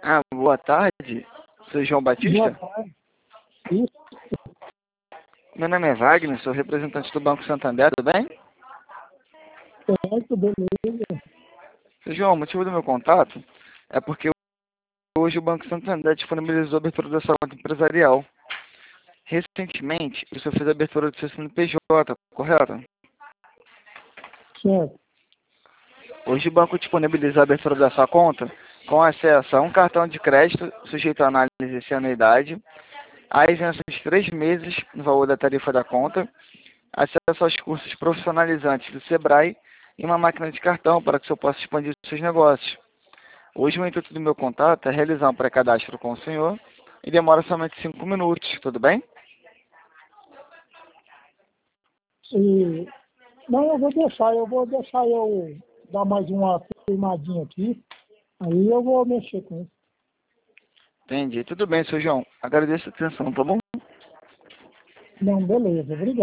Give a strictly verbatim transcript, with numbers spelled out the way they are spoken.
Ah, boa tarde. Sou João Boa Batista. tarde. Isso, Meu nome é Wagner, sou representante do Banco Santander, tudo bem? certo, beleza. Seu João, o motivo do meu contato é porque hoje o Banco Santander disponibilizou a abertura da sua conta empresarial. Recentemente, o senhor fez a abertura do seu C N P J, correto? Certo. Hoje o banco disponibiliza a abertura da sua conta com acesso a um cartão de crédito sujeito à análise sem anuidade, a isenção de três meses no valor da tarifa da conta, acesso aos cursos profissionalizantes do Sebrae e uma máquina de cartão para que o senhor possa expandir os seus negócios. Hoje o intuito do meu contato é realizar um pré-cadastro com o senhor e demora somente cinco minutos, tudo bem? E, não, eu vou deixar, eu vou deixar eu dar mais uma firmadinha aqui, aí eu vou mexer com isso. Entendi. Tudo bem, seu João. Agradeço a atenção, tá bom? Não, beleza, obrigado.